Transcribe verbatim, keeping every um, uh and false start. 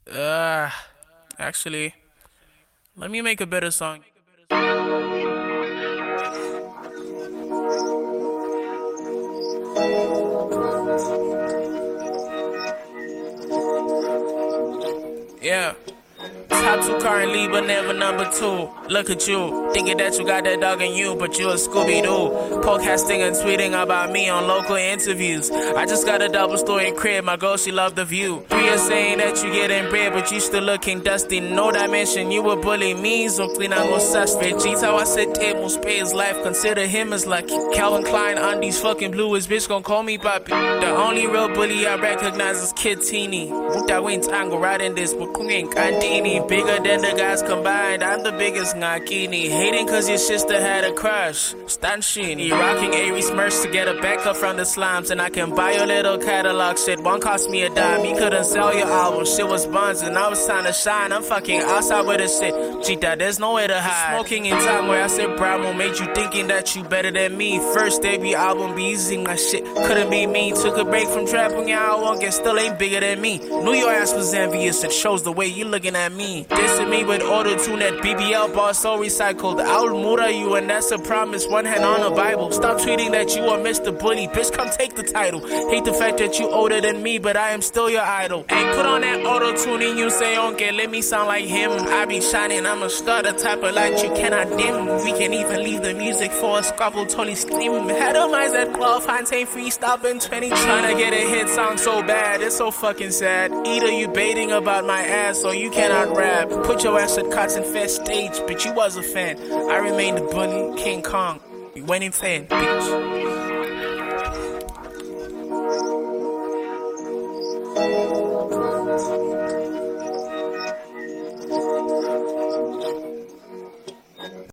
Uh, actually, let me make a better song. Yeah. Top two currently, but never number two. Look at you, thinking that you got that dog in you, but you a Scooby-Doo. Podcasting and tweeting about me on local interviews. I just got a double story crib, my girl, she loved the view. Three are saying that you getting bread, but you still looking dusty. No dimension, you would bully me, so clean out no suspect. G's how I said tables, pay his life, consider him as lucky. Calvin Klein on these fucking bluest, bitch gon' call me papi. The only real bully I recognize is Kid Teeny. That went angle right in this, but Queen Candini. Bigger than the guys combined, I'm the biggest Ngakini. Hating cause your sister had a crush. Stanshini. Rocking Aries merch to get a backup from the slimes. And I can buy your little catalog shit. One cost me a dime. You couldn't sell your album. Shit was buns and I was trying to shine. I'm fucking outside with the shit. Cheetah, there's nowhere to hide. Smoking in time where I said Bravo made you thinking that you better than me. First debut album be using my shit. Couldn't be me. Took a break from trapping out. One get still ain't bigger than me. Knew your ass was envious. It shows the way you looking at me. Dissing me with auto-tune, that B B L bar so recycled. I'll murder you and that's a promise, one hand on the Bible. Stop tweeting that you are Mister Bully, bitch come take the title. Hate the fact that you older than me, but I am still your idol. Hey, put on that auto-tuning, you say okay, let me sound like him. I be shining, I'm a star, the type of light you cannot dim. We can even leave the music for a squabble, totally scream. Had a minds that club, Fontaine freestyle in twenty. Trying to get a hit song so bad, it's so fucking sad. Either you baiting about my ass or you cannot rap. Put your ass at Cotton Fest stage, but you was a fan. I remained the bully, King Kong. You went in fan, bitch.